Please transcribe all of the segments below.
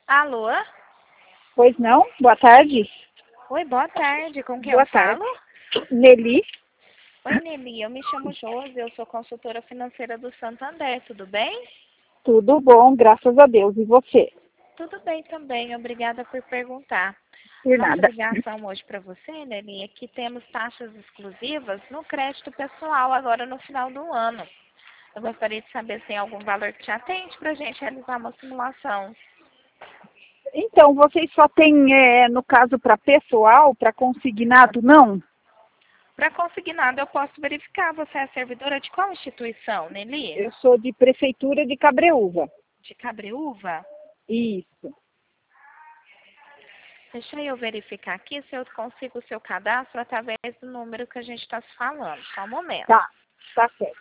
Alô? Pois não? Boa tarde. Oi, boa tarde. Com quem Boa eu falo? tarde. Nelly. Oi, Nelly. Eu me chamo Josi, eu sou consultora financeira do Santander. Tudo bem? Tudo bom, graças a Deus. E você? Tudo bem também. Obrigada por perguntar. Por Nossa nada. ligação hoje para você, Nelly, é que temos taxas exclusivas no crédito pessoal agora no final do ano. Eu gostaria de saber se tem algum valor que te atende para a gente realizar uma simulação. Então, vocês só têm, no caso, para pessoal, para consignado, não? Para consignado, eu posso verificar. Você é servidora de qual instituição, Nelly? Eu sou de Prefeitura de Cabreúva. De Cabreúva? Isso. Deixa eu verificar aqui se eu consigo o seu cadastro através do número que a gente está se falando. Só um momento. Tá certo.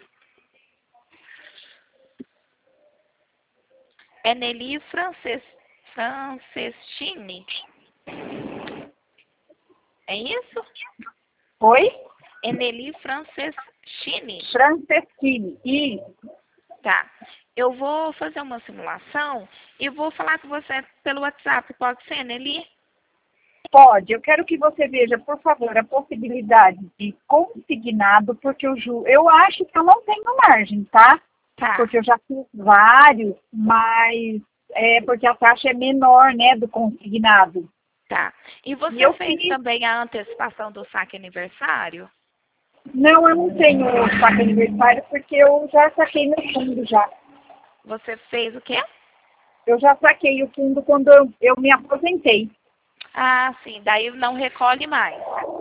É Nelly Francescini. É isso? Oi? É Nelly Francescini. Franceschini. Isso. Tá. Eu vou fazer uma simulação e vou falar com você pelo WhatsApp. Pode ser, Nelly? Pode. Eu quero que você veja, por favor, a possibilidade de consignado, porque eu acho que eu não tenho margem, tá? Tá. Porque eu já fiz vários, mas porque a taxa é menor, né, do consignado. Tá. E E você eu fez fiz... também a antecipação do saque aniversário? Não, eu não tenho saque aniversário, porque eu já saquei meu fundo já. Você fez o quê? Eu já saquei o fundo quando eu me aposentei. Ah, sim. Daí não recolhe mais.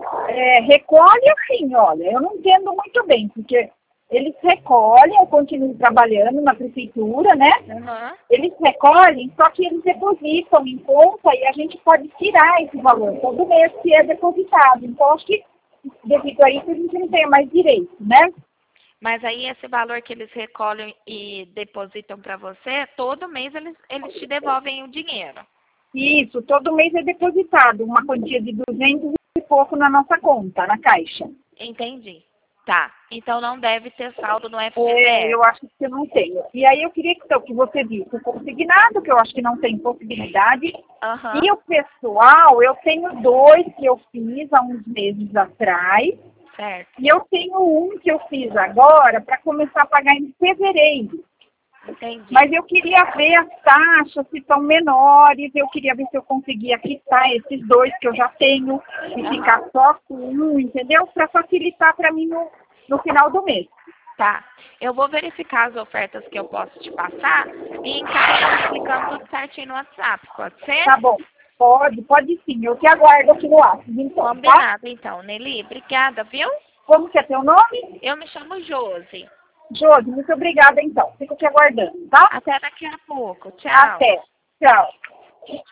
Recolhe assim, olha, eu não entendo muito bem, porque eles recolhem, eu continuo trabalhando na prefeitura, né? Uhum. Eles recolhem, só que eles depositam em conta e a gente pode tirar esse valor todo mês que é depositado. Então, acho que devido a isso a gente não tem mais direito, né? Mas aí esse valor que eles recolhem e depositam para você, todo mês eles te devolvem o dinheiro. Isso, todo mês é depositado uma quantia de 200 e pouco na nossa conta, na caixa. Entendi. Tá. Então não deve ter saldo no FGTS. Eu acho que eu não tenho. E aí eu queria então, que você visse o consignado, que eu acho que não tem possibilidade. Aham. E o pessoal, eu tenho 2 que eu fiz há uns meses atrás. Certo. E eu tenho um que eu fiz agora para começar a pagar em fevereiro. Entendi. Mas eu queria ver as taxas, se são menores. Eu queria ver se eu conseguia quitar esses 2 que eu já tenho e ficar só com um, entendeu? Para facilitar para mim no final do mês. Tá. Eu vou verificar as ofertas que eu posso te passar e encaminhar explicando tudo certinho no WhatsApp. Pode ser? Tá bom. Pode sim. Eu te aguardo aqui no WhatsApp, então, tá? Combinado, então, Nelly. Obrigada, viu? Como que é teu nome? Eu me chamo Josi. Josi, muito obrigada, então. Fico te aguardando, tá? Até daqui a pouco. Tchau. Até. Tchau.